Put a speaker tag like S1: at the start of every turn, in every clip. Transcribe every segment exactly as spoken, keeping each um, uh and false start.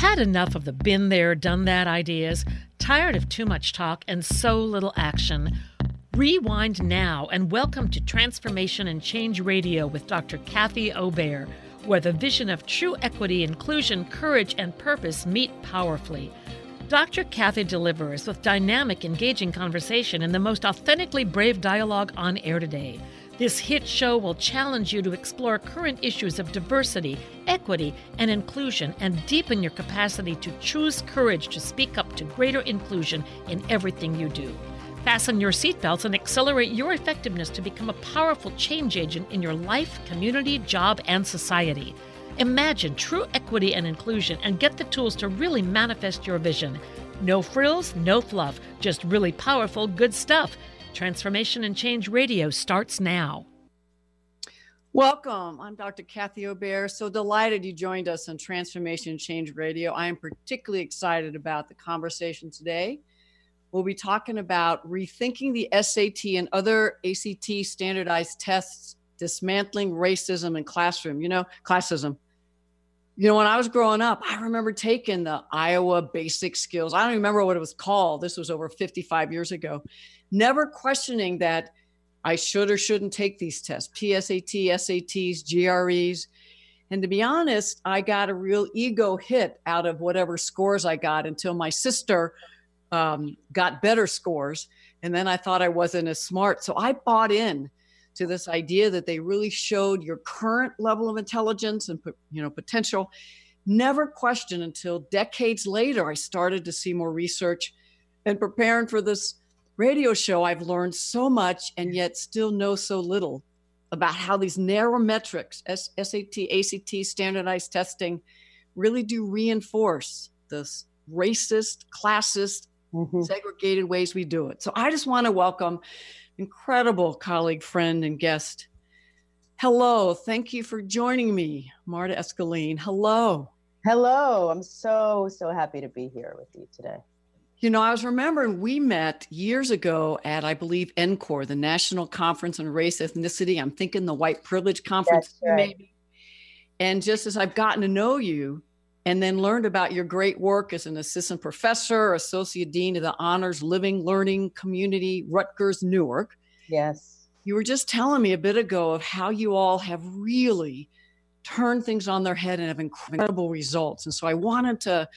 S1: Had enough of the been there, done that ideas? Tired of too much talk and so little action? Rewind now and welcome to Transformation and Change Radio with Doctor Kathy Obear, where the vision of true equity, inclusion, courage, and purpose meet powerfully. Doctor Kathy delivers with dynamic, engaging conversation and the most authentically brave dialogue on air today. This hit show will challenge you to explore current issues of diversity, equity, and inclusion and deepen your capacity to choose courage to speak up to greater inclusion in everything you do. Fasten your seatbelts and accelerate your effectiveness to become a powerful change agent in your life, community, job, and society. Imagine true equity and inclusion and get the tools to really manifest your vision. No frills, no fluff, just really powerful, good stuff. Transformation and Change Radio starts now.
S2: Welcome. I'm Doctor Kathy Obear. So delighted you joined us on Transformation and Change Radio. I am particularly excited about the conversation today. We'll be talking about rethinking the S A T and other A C T standardized tests, dismantling racism in classroom, you know, classism. You know, when I was growing up, I remember taking the Iowa Basic Skills. I don't even remember what it was called. This was over fifty-five years ago. Never questioning that I should or shouldn't take these tests, P S A T, S A Ts, G R Es. And to be honest, I got a real ego hit out of whatever scores I got until my sister um, got better scores. And then I thought I wasn't as smart. So I bought in to this idea that they really showed your current level of intelligence and, you know, potential. Never questioned until decades later, I started to see more research. And preparing for this radio show, I've learned so much and yet still know so little about how these narrow metrics, S A T, A C T, standardized testing, really do reinforce this racist, classist, mm-hmm. segregated ways we do it. So I just want to welcome incredible colleague, friend, and guest. Hello. Thank you for joining me, Marta Escaline. Hello.
S3: Hello. I'm so, so happy to be here with you today.
S2: You know, I was remembering we met years ago at, I believe, N C O R, the National Conference on Race, Ethnicity. I'm thinking the White Privilege Conference,
S3: That's right.
S2: maybe. And just as I've gotten to know you and then learned about your great work as an assistant professor, associate dean of the Honors Living Learning Community, Rutgers, Newark.
S3: Yes.
S2: You were just telling me a bit ago of how you all have really turned things on their head and have incredible results. And so I wanted to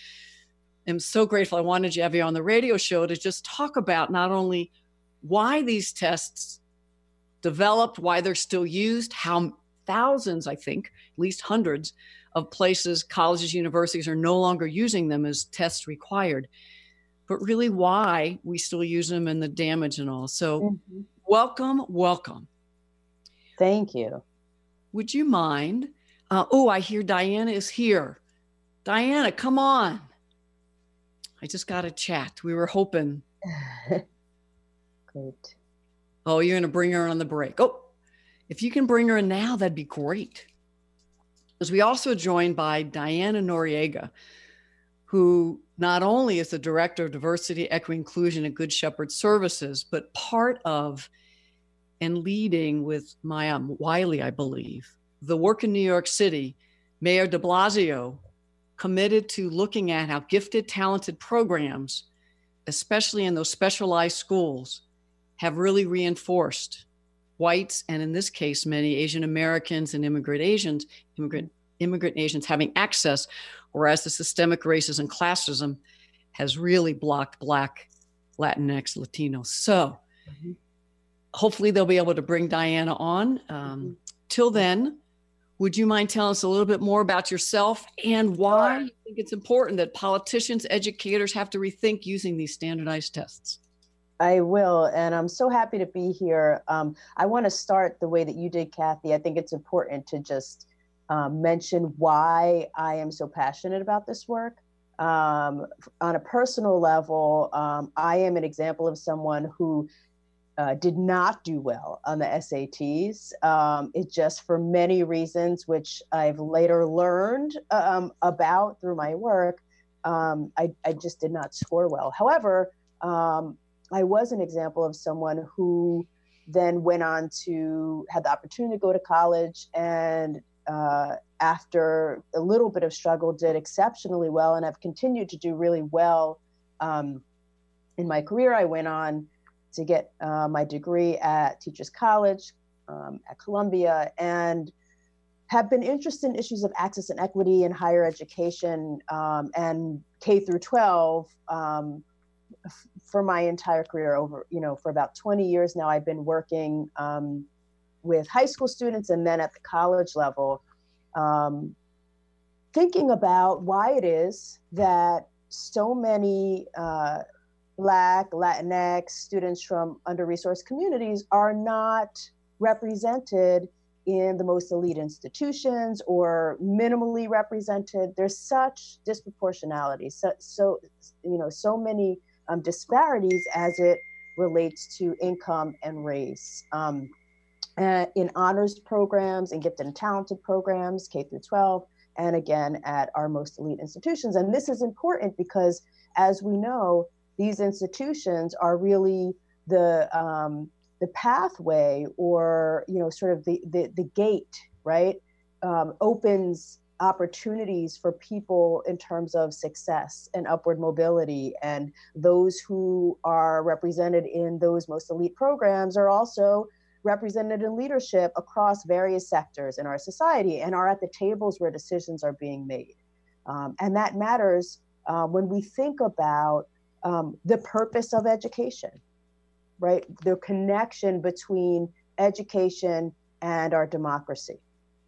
S2: I'm so grateful. I wanted to have you on the radio show to just talk about not only why these tests developed, why they're still used, how thousands, I think, at least hundreds of places, colleges, universities are no longer using them as tests required, but really why we still use them and the damage and all. So mm-hmm. welcome, welcome.
S3: Thank you.
S2: Would you mind? Uh, oh, I hear Diana is here. Diana, come on. I just got a chat. We were hoping.
S3: Great.
S2: Oh, you're going to bring her on the break. Oh, if you can bring her in now, that'd be great. Because we also joined by Diana Noriega, who not only is the Director of Diversity, Equity, Inclusion, and Good Shepherd Services, but part of and leading with Maya Wiley, I believe, the work in New York City, Mayor de Blasio, committed to looking at how gifted, talented programs, especially in those specialized schools, have really reinforced whites, and in this case, many Asian Americans and immigrant Asians, immigrant, immigrant Asians having access, whereas the systemic racism and classism has really blocked Black, Latinx, Latinos. So mm-hmm. hopefully they'll be able to bring Diana on. Um, mm-hmm. Till then, would you mind telling us a little bit more about yourself and why you think it's important that politicians, educators have to rethink using these standardized tests?
S3: I will, and I'm so happy to be here. Um, I want to start the way that you did, Kathy. I think it's important to just um, mention why I am so passionate about this work. Um, on a personal level, um, I am an example of someone who Uh, did not do well on the S A Ts. Um, it just for many reasons, which I've later learned um, about through my work, um, I, I just did not score well. However, um, I was an example of someone who then went on to have the opportunity to go to college and uh, after a little bit of struggle, did exceptionally well and have continued to do really well. Um, in my career, I went on to get uh, my degree at Teachers College um, at Columbia, and have been interested in issues of access and equity in higher education um, and K through twelve um, f- for my entire career. Over, you know, for about twenty years now, I've been working um, with high school students and then at the college level, um, thinking about why it is that so many uh, Black, Latinx students from under-resourced communities are not represented in the most elite institutions or minimally represented. There's such disproportionality, so, so you know, so many um, disparities as it relates to income and race. Um, uh, in honors programs, in gifted and talented programs, K through twelve, and again at our most elite institutions. And this is important because, as we know, these institutions are really the um, the pathway, or you know, sort of the the, the gate, right? Um, opens opportunities for people in terms of success and upward mobility. And those who are represented in those most elite programs are also represented in leadership across various sectors in our society and are at the tables where decisions are being made. Um, and that matters uh, when we think about um, the purpose of education, right? The connection between education and our democracy.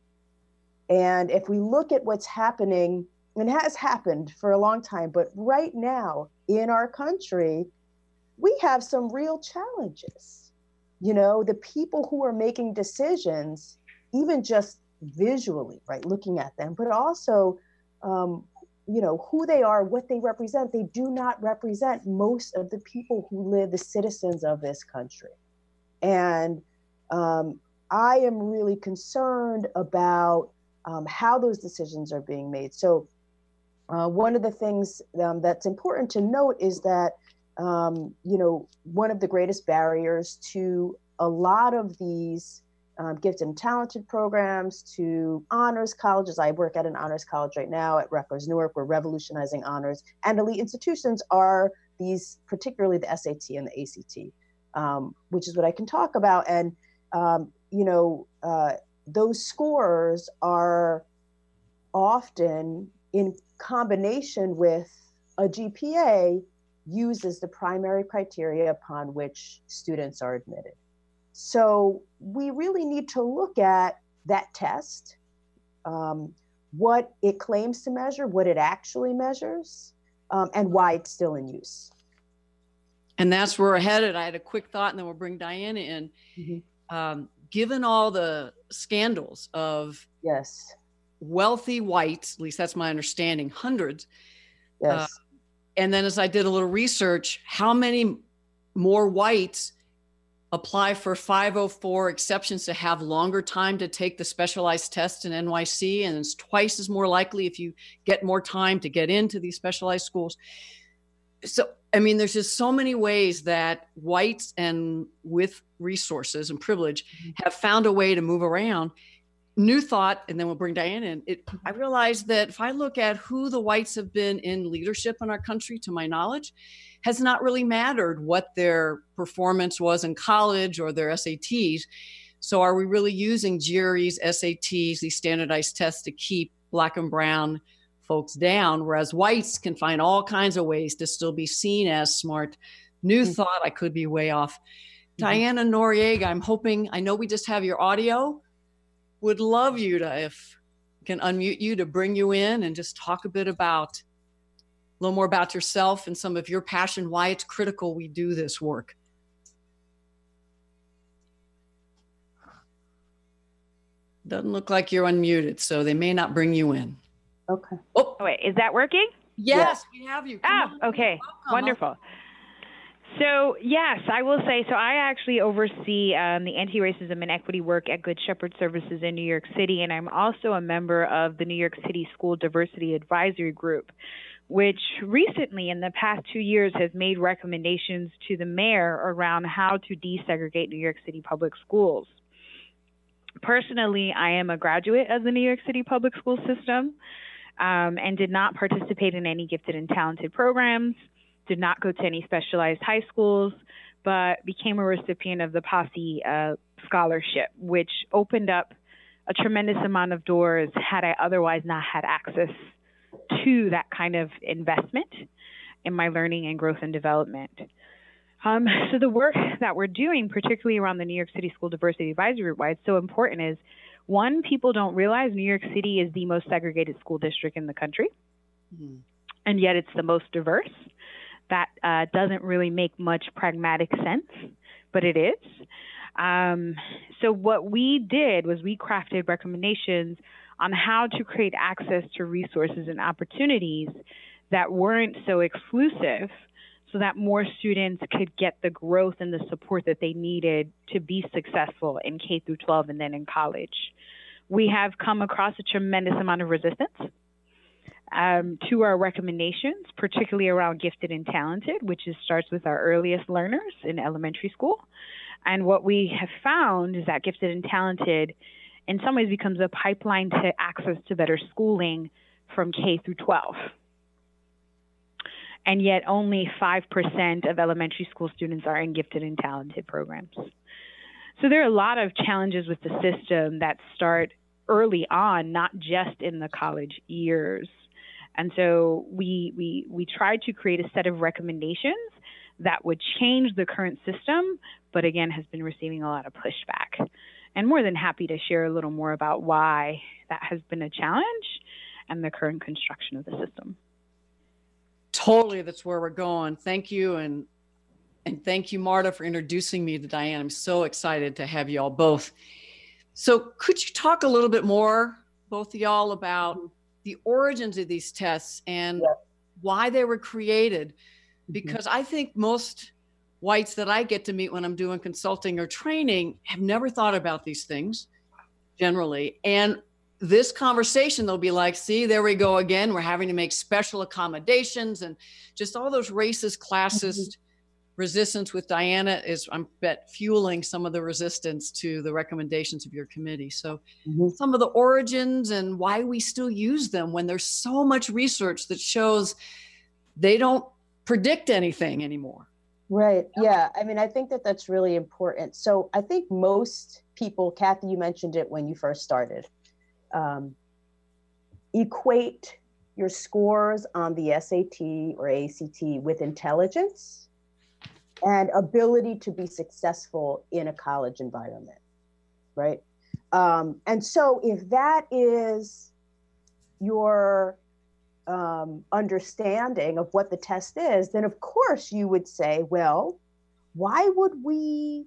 S3: And if we look at what's happening, and has happened for a long time, but right now in our country, we have some real challenges. You know, the people who are making decisions, even just visually, right, looking at them, but also, um, you know, who they are, what they represent, they do not represent most of the people who live, the citizens of this country. And um, I am really concerned about um, how those decisions are being made. So uh, one of the things um, that's important to note is that Um, you know, one of the greatest barriers to a lot of these um, gifted and talented programs, to honors colleges. I work at an honors college right now at Rutgers Newark. We're revolutionizing honors, and elite institutions are these, particularly the S A T and the A C T, um, which is what I can talk about. And, um, you know, uh, those scores are often in combination with a G P A used as the primary criteria upon which students are admitted. So we really need to look at that test, um, what it claims to measure, what it actually measures, um, and why it's still in use.
S2: And that's where we're headed. I had a quick thought, and then we'll bring Diana in. Mm-hmm. Um, given all the scandals of
S3: yes,
S2: wealthy whites, at least that's my understanding, hundreds.
S3: Yes.
S2: Uh, And then as I did a little research, how many more whites apply for five oh four exceptions to have longer time to take the specialized test in N Y C? And it's twice as more likely if you get more time to get into these specialized schools. So, I mean, there's just so many ways that whites and with resources and privilege have found a way to move around. New thought, and then we'll bring Diana in. It, I realized that if I look at who the whites have been in leadership in our country, to my knowledge, has not really mattered what their performance was in college or their S A Ts. So are we really using juries, S A Ts, these standardized tests to keep Black and brown folks down, whereas whites can find all kinds of ways to still be seen as smart? New mm-hmm. thought, I could be way off. Mm-hmm. Diana Noriega, I'm hoping, I know we just have your audio, would love you to, if can unmute you, to bring you in and just talk a bit about, a little more about yourself and some of your passion, why it's critical we do this work. Doesn't look like you're unmuted, so they may not bring you in.
S3: Okay.
S4: Oh, wait, is that working?
S2: Yes, yes. We have you. Come
S4: ah,
S2: on.
S4: Okay,
S2: Welcome.
S4: Wonderful. So, yes, I will say, so I actually oversee um, the anti-racism and equity work at Good Shepherd Services in New York City, and I'm also a member of the New York City School Diversity Advisory Group, which recently, in the past two years, has made recommendations to the mayor around how to desegregate New York City public schools. personally, I am a graduate of the New York City public school system um, and did not participate in any gifted and talented programs, did not go to any specialized high schools, but became a recipient of the Posse uh, Scholarship, which opened up a tremendous amount of doors had I otherwise not had access to that kind of investment in my learning and growth and development. Um, so the work that we're doing, particularly around the New York City School Diversity Advisory Group, why it's so important is, one, people don't realize New York City is the most segregated school district in the country, mm-hmm. and yet it's the most diverse. That uh, doesn't really make much pragmatic sense, but it is. Um, so what we did was we crafted recommendations on how to create access to resources and opportunities that weren't so exclusive, so that more students could get the growth and the support that they needed to be successful in K through twelve and then in college. We have come across a tremendous amount of resistance um, to our recommendations, particularly around gifted and talented, which is, starts with our earliest learners in elementary school. And what we have found is that gifted and talented in some ways becomes a pipeline to access to better schooling from K through twelve. And yet only five percent of elementary school students are in gifted and talented programs. So there are a lot of challenges with the system that start early on, not just in the college years. And so we, we, we tried to create a set of recommendations that would change the current system, but again, has been receiving a lot of pushback. And more than happy to share a little more about why that has been a challenge and the current construction of the system.
S2: Totally, that's where we're going. Thank you, and and thank you, Marta, for introducing me to Diane. I'm so excited to have you all both. So could you talk a little bit more, both of y'all, about the origins of these tests and yeah. why they were created? Because mm-hmm. I think most whites that I get to meet when I'm doing consulting or training have never thought about these things generally. And this conversation, they'll be like, see, there we go again. We're having to make special accommodations and just all those racist, classist mm-hmm. resistance with Diana is, I bet, fueling some of the resistance to the recommendations of your committee. So mm-hmm. some of the origins and why we still use them when there's so much research that shows they don't predict anything anymore.
S3: Right. Yeah. I mean, I think that that's really important. So I think most people, Kathy, you mentioned it when you first started, um, equate your scores on the S A T or A C T with intelligence and ability to be successful in a college environment, right? Um, and so if that is your um, understanding of what the test is, then of course you would say, well, why would we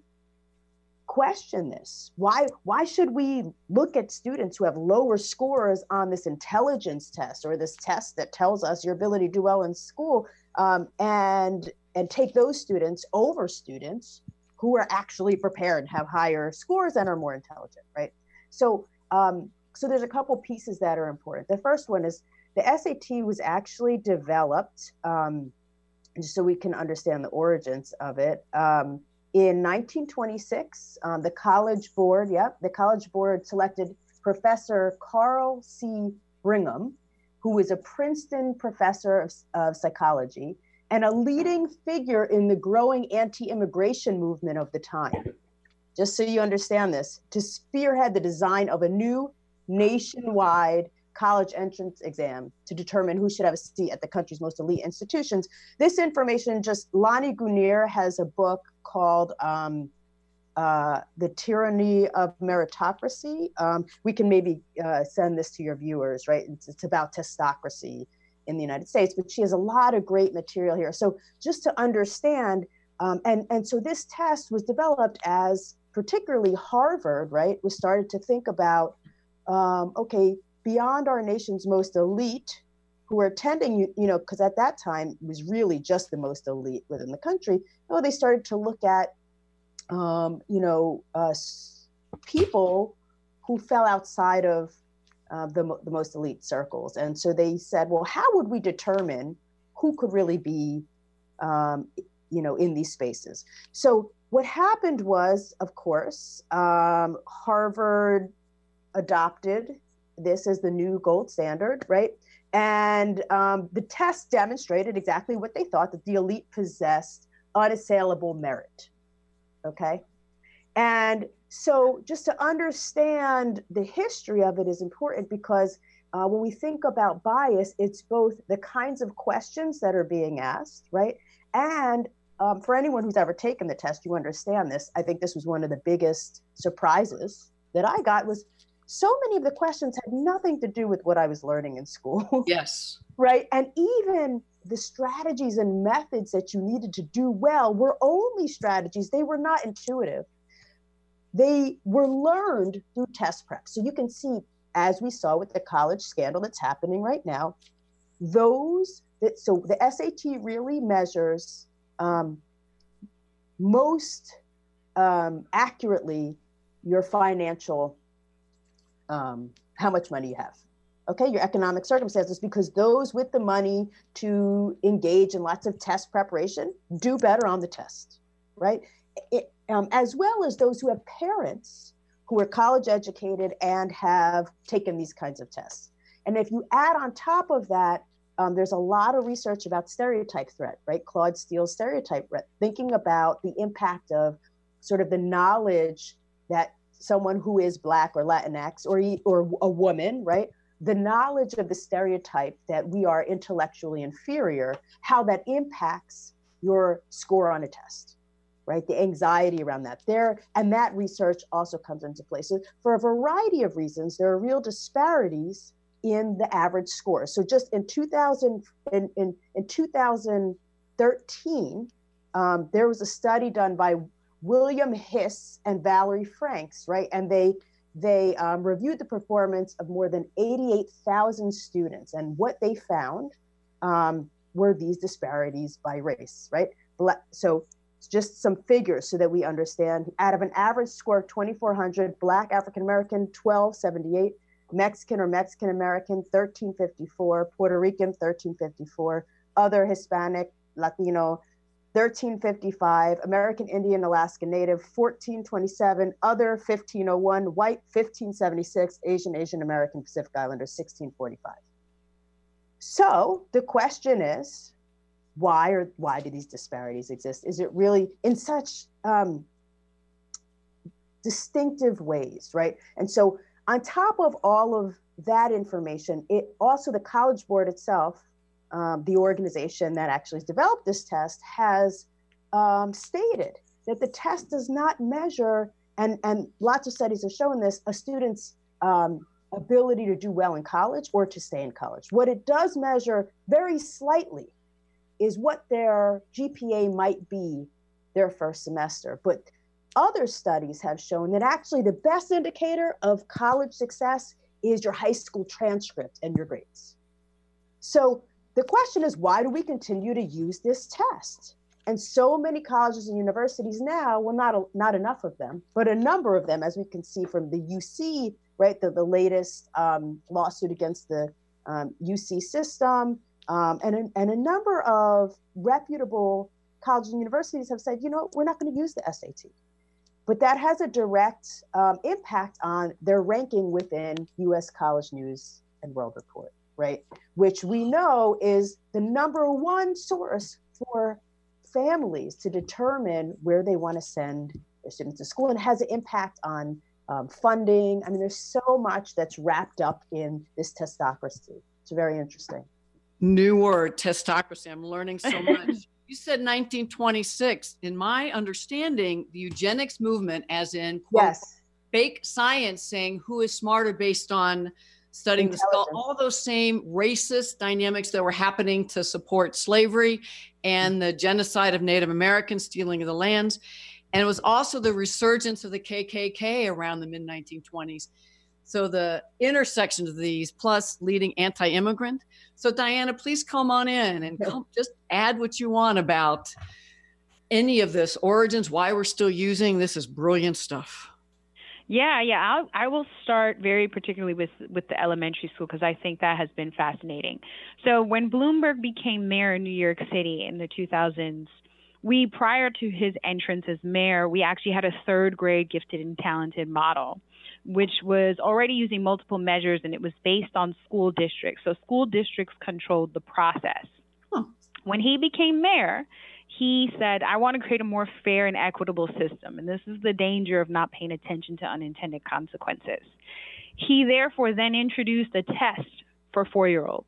S3: question this? Why, why should we look at students who have lower scores on this intelligence test or this test that tells us your ability to do well in school um, and, and take those students over students who are actually prepared, have higher scores and are more intelligent, right? So, um, so there's a couple pieces that are important. The first one is the S A T was actually developed, um, just so we can understand the origins of it. Um, in nineteen twenty-six, um, the College Board, yep, the College Board selected Professor Carl C. Brigham, who was a Princeton professor of, of psychology and a leading figure in the growing anti-immigration movement of the time. Just so you understand this, to spearhead the design of a new nationwide college entrance exam to determine who should have a seat at the country's most elite institutions. This information, just Lani Guinier has a book called um, uh, The Tyranny of Meritocracy. Um, we can maybe uh, send this to your viewers, right? It's, it's about testocracy in the United States, but she has a lot of great material here. So just to understand, um, and, and so this test was developed as particularly Harvard, right, was started to think about, um, okay, beyond our nation's most elite who are attending, you, you know, because at that time it was really just the most elite within the country. Oh, they started to look at, um, you know, uh, people who fell outside of uh, the, the most elite circles. And so they said, well, how would we determine who could really be, um, you know, in these spaces? So what happened was, of course, um, Harvard adopted this as the new gold standard, right? And um, the test demonstrated exactly what they thought, that the elite possessed unassailable merit, okay? And so just to understand the history of it is important, because uh, when we think about bias, it's both the kinds of questions that are being asked, right? And um, for anyone who's ever taken the test, you understand this. I think this was one of the biggest surprises that I got, was so many of the questions had nothing to do with what I was learning in school.
S2: Yes.
S3: Right. And even the strategies and methods that you needed to do well were only strategies. They were not intuitive. They were learned through test prep. So you can see, as we saw with the college scandal that's happening right now, those that, so the S A T really measures um, most um, accurately your financial, um, how much money you have. Okay, your economic circumstances, because those with the money to engage in lots of test preparation do better on the test, right? It, um, as well as those who have parents who are college educated and have taken these kinds of tests. And if you add on top of that, um, there's a lot of research about stereotype threat, right? Claude Steele's stereotype threat, thinking about the impact of sort of the knowledge that someone who is Black or Latinx or, or a woman, right? The knowledge of the stereotype that we are intellectually inferior, how that impacts your score on a test, right? The anxiety around that there, and that research also comes into play. So for a variety of reasons, there are real disparities in the average score. So just in two thousand, in, in, in two thousand thirteen, um, there was a study done by William Hiss and Valerie Franks, right? And they They um, reviewed the performance of more than eighty-eight thousand students. And what they found um, were these disparities by race, right? Black, so just some figures so that we understand. Out of an average score of twenty-four hundred, Black African-American, twelve seventy-eight, Mexican or Mexican-American, thirteen fifty-four, Puerto Rican, thirteen fifty-four, other Hispanic, Latino, thirteen fifty-five, American Indian, Alaska Native, fourteen twenty-seven, other fifteen oh one, white fifteen seventy-six, Asian, Asian American, Pacific Islander sixteen forty-five. So the question is, why or why do these disparities exist? Is it really in such um, distinctive ways, right? And so on top of all of that information, it also, the College Board itself, Um, the organization that actually has developed this test, has um, stated that the test does not measure, and, and lots of studies have shown this, a student's um, ability to do well in college or to stay in college. What it does measure very slightly is what their G P A might be their first semester. But other studies have shown that actually the best indicator of college success is your high school transcript and your grades. So the question is, why do we continue to use this test? And so many colleges and universities now, well, not, a, not enough of them, but a number of them, as we can see from the U C, right, the, the latest um, lawsuit against the um, U C system, um, and, a, and a number of reputable colleges and universities have said, you know, we're not going to use the S A T. But that has a direct um, impact on their ranking within U S College News and World Report, right? Which we know is the number one source for families to determine where they want to send their students to school, and has an impact on um, funding. I mean, there's so much that's wrapped up in this testocracy. It's very interesting.
S2: New word, testocracy. I'm learning so much. You said nineteen twenty-six. In my understanding, the eugenics movement, as in, quote,
S3: yes,
S2: fake science saying who is smarter based on studying the skull, all those same racist dynamics that were happening to support slavery and the genocide of Native Americans, stealing of the lands. And it was also the resurgence of the K K K around the mid nineteen twenties. So the intersection of these, plus leading anti-immigrant. So Diana, please come on in and come, just add what you want about any of this, origins, why we're still using this is brilliant stuff.
S4: Yeah, yeah. I'll, I will start very particularly with, with the elementary school, because I think that has been fascinating. So when Bloomberg became mayor in New York City in the two thousands, we, prior to his entrance as mayor, we actually had a third grade gifted and talented model, which was already using multiple measures, and it was based on school districts. So school districts controlled the process.
S2: Huh.
S4: When he became mayor, he said, I want to create a more fair and equitable system. And this is the danger of not paying attention to unintended consequences. He therefore then introduced a test for four-year-olds.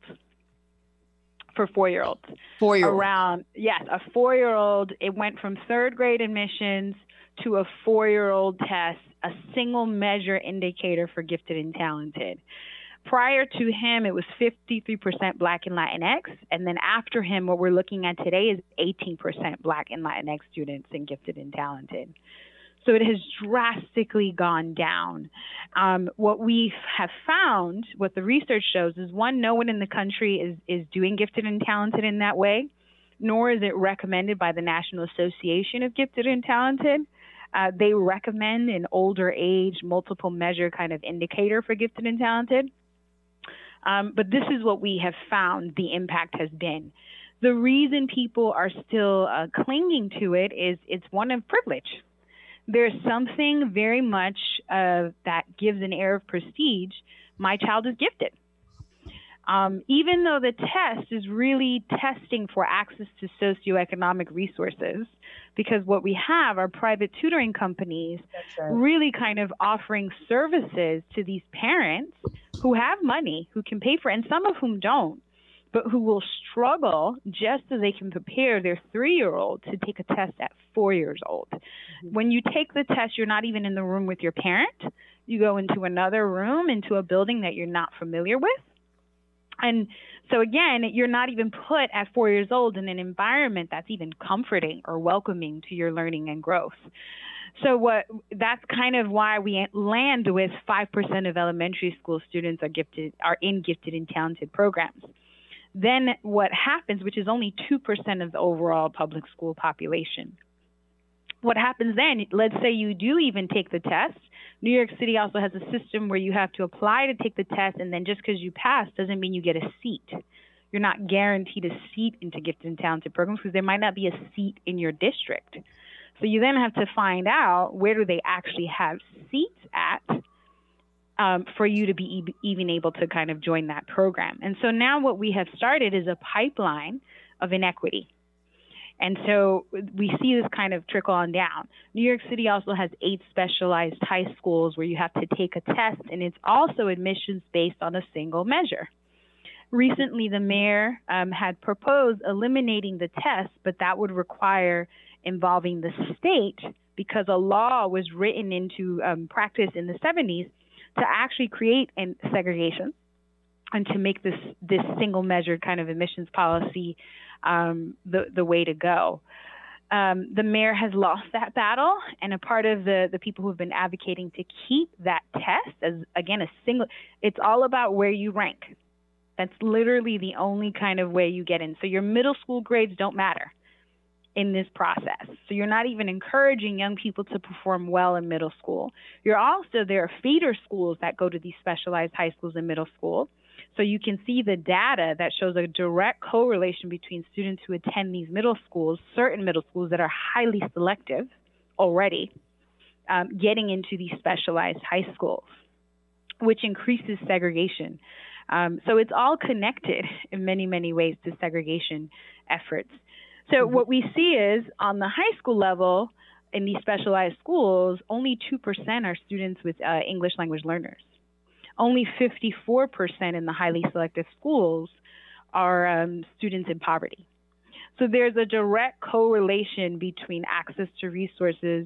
S4: For four-year-olds.
S2: Four-year-olds.
S4: Around, yes, a four-year-old. It went from third grade admissions to a four-year-old test, a single measure indicator for gifted and talented. Prior to him, it was fifty-three percent Black and Latinx. And then after him, what we're looking at today is eighteen percent Black and Latinx students in gifted and talented. So it has drastically gone down. Um, what we have found, what the research shows, is one, no one in the country is, is doing gifted and talented in that way, nor is it recommended by the National Association of Gifted and Talented. Uh, they recommend an older age, multiple measure kind of indicator for gifted and talented. Um, but this is what we have found the impact has been. The reason people are still uh, clinging to it is it's one of privilege. There's something very much uh, that gives an air of prestige. My child is gifted. Um, even though the test is really testing for access to socioeconomic resources, because what we have are private tutoring companies
S3: right.
S4: really kind of offering services to these parents who have money, who can pay for it, and some of whom don't, but who will struggle just so they can prepare their three-year-old to take a test at four years old. Mm-hmm. When you take the test, you're not even in the room with your parent. You go into another room, into a building that you're not familiar with. And so again, you're not even put at four years old in an environment that's even comforting or welcoming to your learning and growth. So what that's kind of why we land with five percent of elementary school students are gifted are in gifted and talented programs. Then what happens, which is only two percent of the overall public school population. What happens then, let's say you do even take the test. New York City also has a system where you have to apply to take the test, and then just because you pass doesn't mean you get a seat. You're not guaranteed a seat into gifted and talented programs because there might not be a seat in your district. So you then have to find out where do they actually have seats at um, for you to be e- even able to kind of join that program. And so now what we have started is a pipeline of inequity. And so we see this kind of trickle on down. New York City also has eight specialized high schools where you have to take a test, and it's also admissions based on a single measure. Recently, the mayor um, had proposed eliminating the test, but that would require involving the state because a law was written into um, practice in the seventies to actually create an segregation and to make this, this single measure kind of admissions policy um, the, the way to go. Um, the mayor has lost that battle, and a part of the, the people who have been advocating to keep that test as, again, a single, it's all about where you rank. That's literally the only kind of way you get in. So your middle school grades don't matter in this process. So you're not even encouraging young people to perform well in middle school. You're also, there are feeder schools that go to these specialized high schools in middle school. So you can see the data that shows a direct correlation between students who attend these middle schools, certain middle schools that are highly selective already, um, getting into these specialized high schools, which increases segregation. Um, so it's all connected in many, many ways to segregation efforts. So mm-hmm. what we see is on the high school level in these specialized schools, only two percent are students with uh, English language learners. Only fifty-four percent in the highly selective schools are um, students in poverty. So there's a direct correlation between access to resources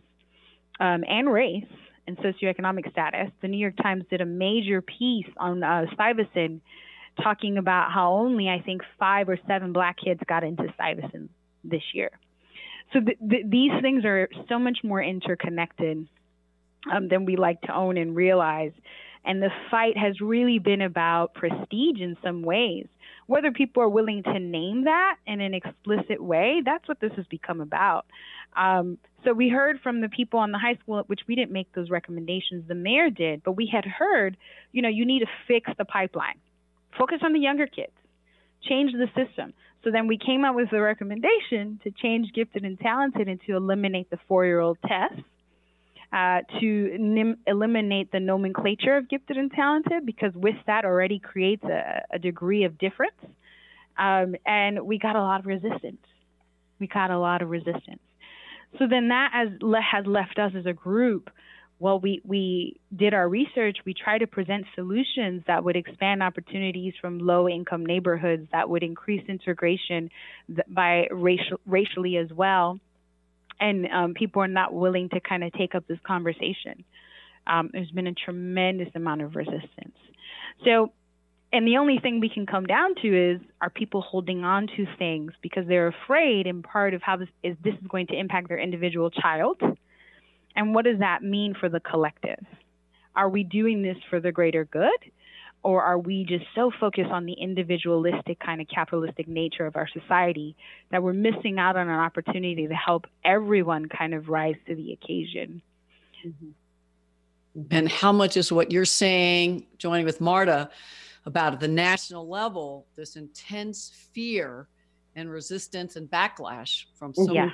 S4: um, and race and socioeconomic status. The New York Times did a major piece on uh, Stuyvesant talking about how only, I think, five or seven Black kids got into Stuyvesant this year. So th- th- these things are so much more interconnected um, than we like to own and realize. And the fight has really been about prestige in some ways. Whether people are willing to name that in an explicit way, that's what this has become about. Um, so we heard from the people on the high school, which we didn't make those recommendations, the mayor did, but we had heard, you know, you need to fix the pipeline. Focus on the younger kids. change the system. So then we came up with the recommendation to change gifted and talented and to eliminate the four-year-old test, uh, to nim- eliminate the nomenclature of gifted and talented, because with that already creates a, a degree of difference. Um, and we got a lot of resistance. We got a lot of resistance. So then that has, has left us as a group. Well, we, we did our research. We tried to present solutions that would expand opportunities from low-income neighborhoods, that would increase integration by racial, racially as well. And um, people are not willing to kind of take up this conversation. Um, there's been a tremendous amount of resistance. So, and the only thing we can come down to is, are people holding on to things because they're afraid, and part of how this is, this is going to impact their individual child? And what does that mean for the collective? Are we doing this for the greater good? Or are we just so focused on the individualistic kind of capitalistic nature of our society that we're missing out on an opportunity to help everyone kind of rise to the occasion?
S2: Mm-hmm. And how much is what you're saying, joining with Marta, about at the national level, this intense fear and resistance and backlash from so
S4: yeah.
S2: many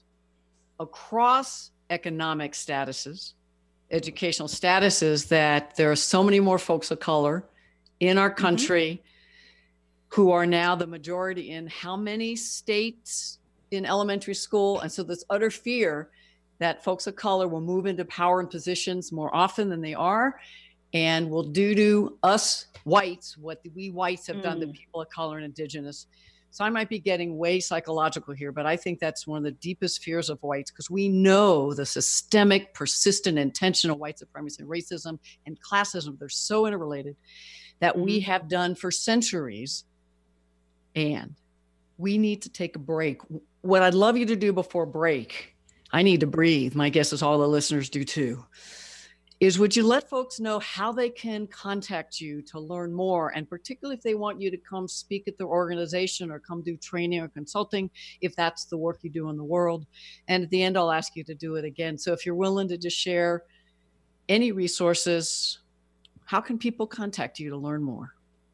S2: across economic statuses, educational statuses, that there are so many more folks of color in our country mm-hmm. who are now the majority in how many states in elementary school. And so this utter fear that folks of color will move into power and positions more often than they are, and will do to us whites what we whites have mm. done to people of color and indigenous. So I might be getting way psychological here, but I think that's one of the deepest fears of whites, because we know the systemic, persistent, intentional white supremacy and racism and classism, they're so interrelated, that mm-hmm. we have done for centuries. And we need to take a break. What I'd love you to do before break, I need to breathe. My guess is all the listeners do too. Is would you let folks know how they can contact you to learn more, and particularly if they want you to come speak at their organization or come do training or consulting, if that's the work you do in the world. And at the end, I'll ask you to do it again. So if you're willing to just share any resources, how can people contact you to learn more?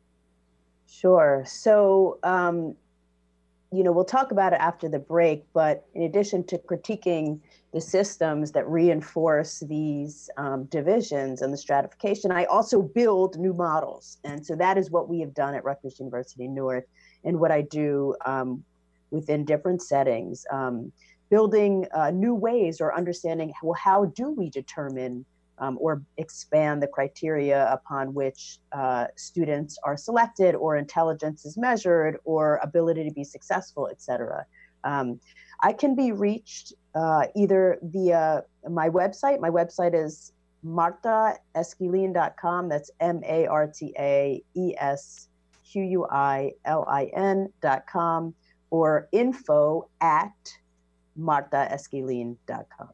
S3: Sure. So, um, you know, we'll talk about it after the break, but in addition to critiquing the systems that reinforce these um, divisions and the stratification, I also build new models. And so that is what we have done at Rutgers University North, and what I do um, within different settings, um, building uh, new ways or understanding, well, how do we determine um, or expand the criteria upon which uh, students are selected, or intelligence is measured, or ability to be successful, et cetera. Um, I can be reached uh, either via my website. My website is marta esquilin dot com. That's M A R T A E S Q U I L I N dot com, or info at marta esquilin dot com.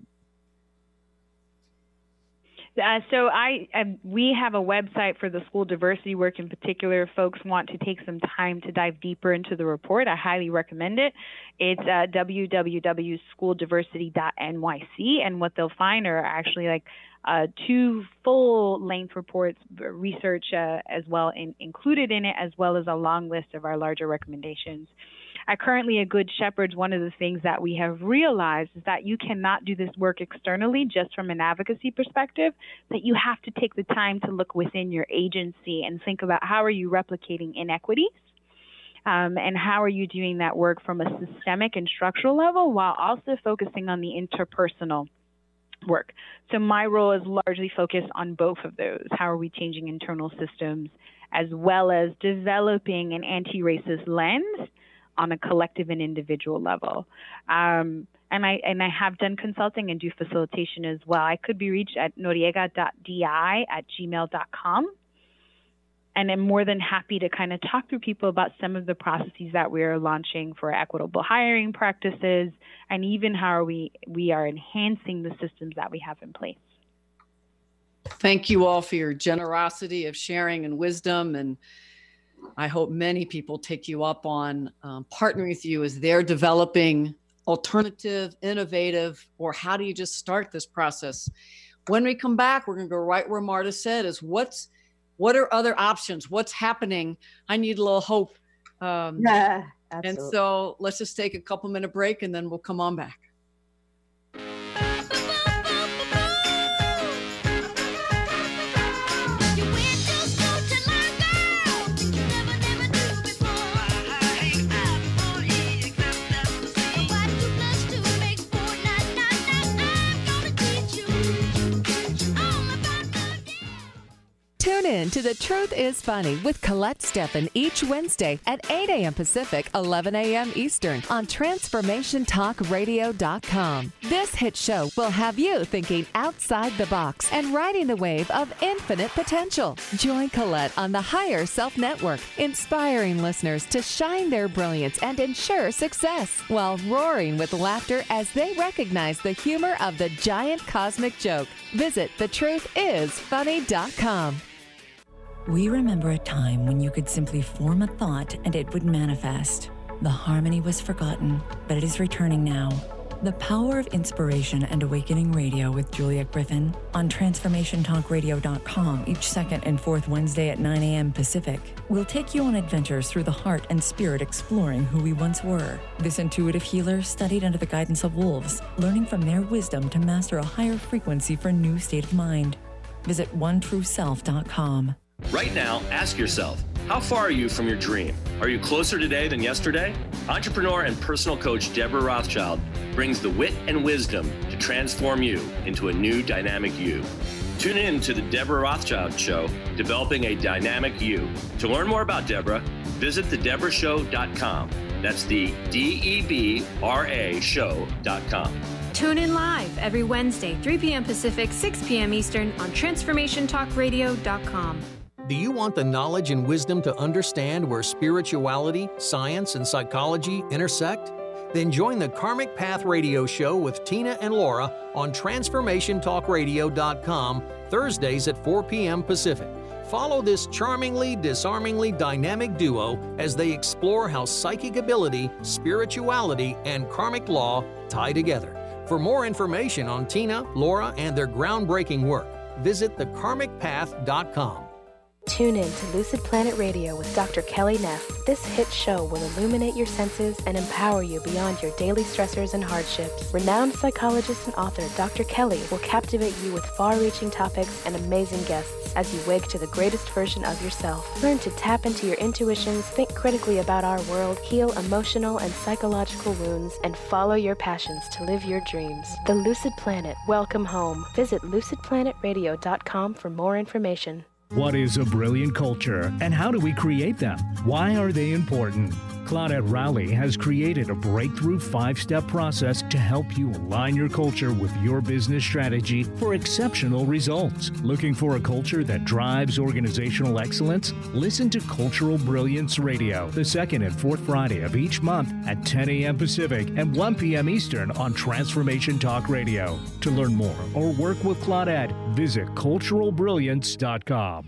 S4: Uh, so I, I, we have a website for the school diversity work in particular. If folks want to take some time to dive deeper into the report, I highly recommend it. It's uh, w w w dot school diversity dot n y c, and what they'll find are actually like uh, two full-length reports, research uh, as well in, included in it, as well as a long list of our larger recommendations. Uh, currently at Good Shepherds, one of the things that we have realized is that you cannot do this work externally just from an advocacy perspective, that you have to take the time to look within your agency and think about how are you replicating inequities, um, and how are you doing that work from a systemic and structural level while also focusing on the interpersonal work. So my role is largely focused on both of those. How are we changing internal systems, as well as developing an anti-racist lens on a collective and individual level. Um, and I and I have done consulting and do facilitation as well. I could be reached at noriega dot d i at gmail dot com. And I'm more than happy to kind of talk through people about some of the processes that we're launching for equitable hiring practices, and even how are we, we are enhancing the systems that we have in place.
S2: Thank you all for your generosity of sharing and wisdom, and I hope many people take you up on um, partnering with you as they're developing alternative, innovative, or how do you just start this process? When we come back, we're going to go right where Marta said, is what's, what are other options? What's happening? I need a little hope Um,
S3: Yeah,
S2: and
S3: absolutely.
S2: so let's just take a couple minute break and then we'll come on back.
S5: Tune in to The Truth is Funny with Colette Steffen each Wednesday at eight a.m. Pacific, eleven a.m. Eastern on Transformation Talk Radio dot com. This hit show will have you thinking outside the box and riding the wave of infinite potential. Join Colette on the Higher Self Network, inspiring listeners to shine their brilliance and ensure success while roaring with laughter as they recognize the humor of the giant cosmic joke. Visit the truth is funny dot com.
S6: We remember a time when you could simply form a thought and it would manifest. The harmony was forgotten, but it is returning now. The Power of Inspiration and Awakening Radio with Juliet Griffin on Transformation Talk Radio dot com each second and fourth Wednesday at nine a.m. Pacific. We'll take you on adventures through the heart and spirit, exploring who we once were. This intuitive healer studied under the guidance of wolves, learning from their wisdom to master a higher frequency for a new state of mind. Visit one true self dot com.
S7: Right now, ask yourself, how far are you from your dream? Are you closer today than yesterday? Entrepreneur and personal coach Deborah Rothschild brings the wit and wisdom to transform you into a new dynamic you. Tune in to the Deborah Rothschild Show, Developing a Dynamic You. To learn more about Deborah, visit the deborah show dot com. That's the D E B R A show dot com.
S8: Tune in live every Wednesday, three p.m. Pacific, six p.m. Eastern on Transformation Talk Radio dot com.
S9: Do you want the knowledge and wisdom to understand where spirituality, science, and psychology intersect? Then join the Karmic Path Radio Show with Tina and Laura on Transformation Talk Radio dot com Thursdays at four p.m. Pacific. Follow this charmingly, disarmingly dynamic duo as they explore how psychic ability, spirituality, and karmic law tie together. For more information on Tina, Laura, and their groundbreaking work, visit the karmic path dot com.
S10: Tune in to Lucid Planet Radio with Doctor Kelly Neff. This hit show will illuminate your senses and empower you beyond your daily stressors and hardships. Renowned psychologist and author Doctor Kelly will captivate you with far-reaching topics and amazing guests as you wake to the greatest version of yourself. Learn to tap into your intuitions, think critically about our world, heal emotional and psychological wounds, and follow your passions to live your dreams. The Lucid Planet. Welcome home. Visit lucid planet radio dot com for more information.
S11: What is a brilliant culture, and how do we create them? Why are they important? Claudette Rowley has created a breakthrough five-step process to help you align your culture with your business strategy for exceptional results. Looking for a culture that drives organizational excellence? Listen to Cultural Brilliance Radio, the second and fourth Friday of each month at ten a.m. Pacific and one p.m. Eastern on Transformation Talk Radio. To learn more or work with Claudette, visit cultural brilliance dot com.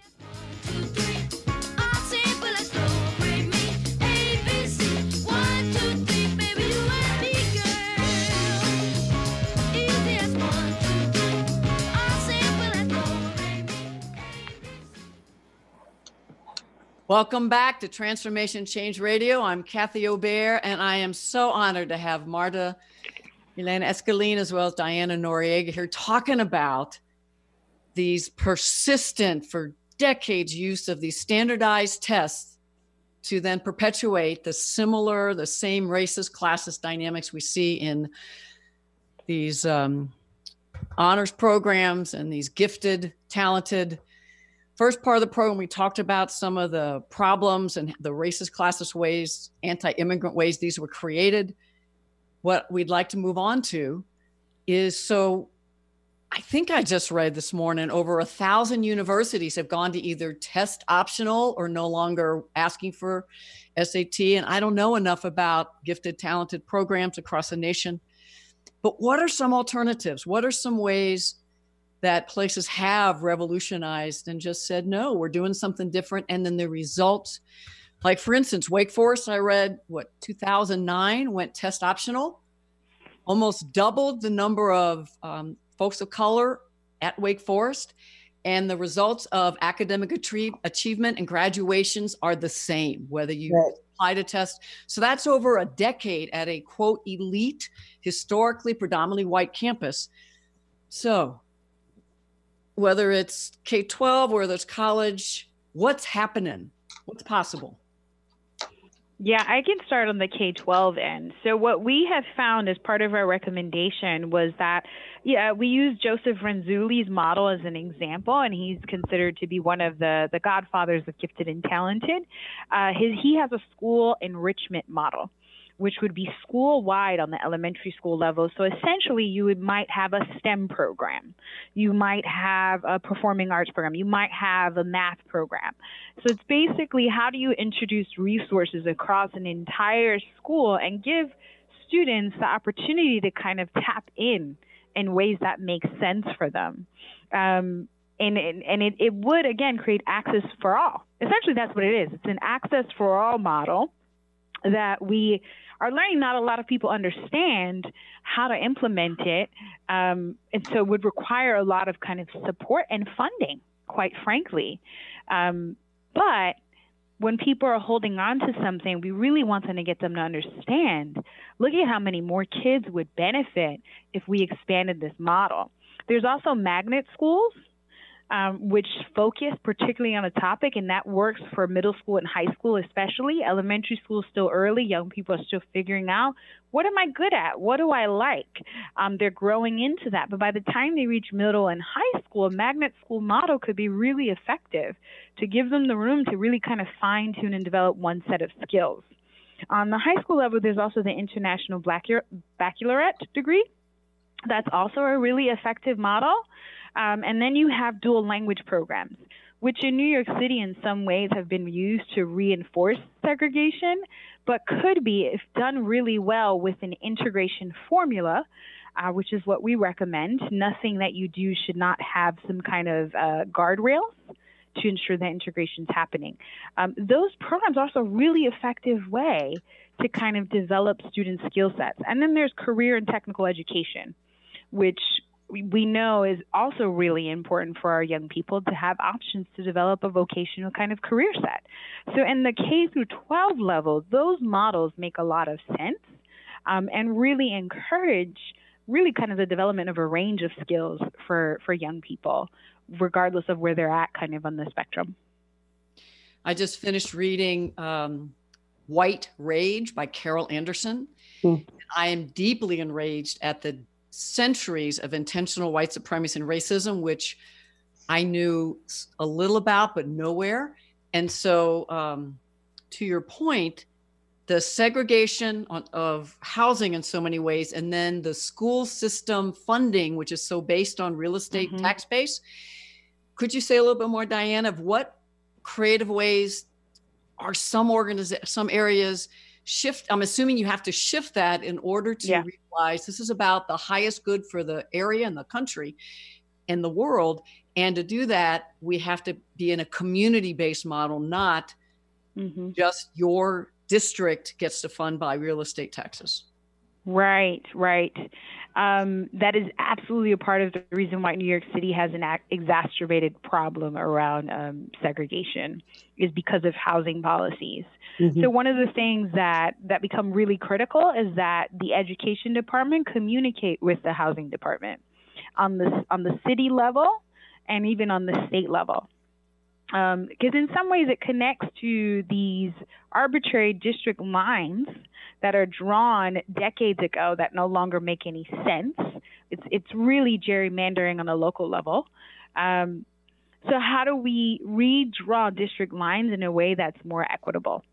S2: Welcome back to Transformation Change Radio. I'm Kathy Aubert, and I am so honored to have Marta Elena Escalín as well as Diana Noriega here talking about these persistent, for decades, use of these standardized tests to then perpetuate the similar, the same racist, classist dynamics we see in these um, honors programs and these gifted, talented. First part of the program, we talked about some of the problems and the racist, classist ways, anti-immigrant ways these were created. What we'd like to move on to is, so I think I just read this morning, over a thousand universities have gone to either test optional or no longer asking for S A T. And I don't know enough about gifted, talented programs across the nation. But what are some alternatives? What are some ways that places have revolutionized and just said, no, we're doing something different? And then the results, like for instance, Wake Forest, I read, what, two thousand nine went test optional, almost doubled the number of um, folks of color at Wake Forest. And the results of academic atrie- achievement and graduations are the same, whether you
S3: Right.
S2: apply to test. So that's over a decade at a quote elite, historically predominantly white campus. So whether it's K twelve, whether it's college, what's happening? What's possible?
S4: Yeah, I can start on the K twelve end. So what we have found as part of our recommendation was that, yeah, we used Joseph Renzulli's model as an example, and he's considered to be one of the, the godfathers of gifted and talented. Uh, his, he has a school enrichment model, which would be school-wide on the elementary school level. So essentially, you would, might have a STEM program. You might have a performing arts program. You might have a math program. So it's basically, how do you introduce resources across an entire school and give students the opportunity to kind of tap in in ways that make sense for them? Um, and and it, it would, again, create access for all. Essentially, that's what it is. It's an access for all model that we are learning not a lot of people understand how to implement it. Um, and so it would require a lot of kind of support and funding, quite frankly. Um, but when people are holding on to something, we really want them to get them to understand, look at how many more kids would benefit if we expanded this model. There's also magnet schools, Um, which focus particularly on a topic, and that works for middle school and high school especially. Elementary school is still early. Young people are still figuring out, what am I good at? What do I like? Um, they're growing into that. But by the time they reach middle and high school, a magnet school model could be really effective to give them the room to really kind of fine-tune and develop one set of skills. On the high school level, there's also the International Baccalaureate degree. That's also a really effective model. Um, and then you have dual language programs, which in New York City in some ways have been used to reinforce segregation, but could be, if done really well with an integration formula, uh, which is what we recommend. Nothing that you do should not have some kind of uh, guardrails to ensure that integration is happening. Um, those programs are also a really effective way to kind of develop student skill sets. And then there's career and technical education, which we know is also really important for our young people to have options to develop a vocational kind of career set. So in the K through twelve level, those models make a lot of sense um, and really encourage really kind of the development of a range of skills for, for young people, regardless of where they're at kind of on the spectrum.
S2: I just finished reading um, White Rage by Carol Anderson. Mm. I am deeply enraged at the centuries of intentional white supremacy and racism, which I knew a little about, but nowhere. And so um, to your point, the segregation on, of housing in so many ways, and then the school system funding, which is so based on real estate mm-hmm. tax base. Could you say a little bit more, Diane, of what creative ways are some organiza- some areas shift? I'm assuming you have to shift that in order to yeah. realize this is about the highest good for the area and the country and the world. And to do that, we have to be in a community-based model, not mm-hmm. just your district gets to fund by real estate taxes.
S4: Right, right. Um, that is absolutely a part of the reason why New York City has an exacerbated problem around um, segregation, is because of housing policies. Mm-hmm. So one of the things that, that become really critical is that the education department communicate with the housing department on the, on the city level and even on the state level. Um, because in some ways it connects to these arbitrary district lines that are drawn decades ago that no longer make any sense. It's it's really gerrymandering on a local level. Um, so how do we redraw district lines in a way that's more equitable?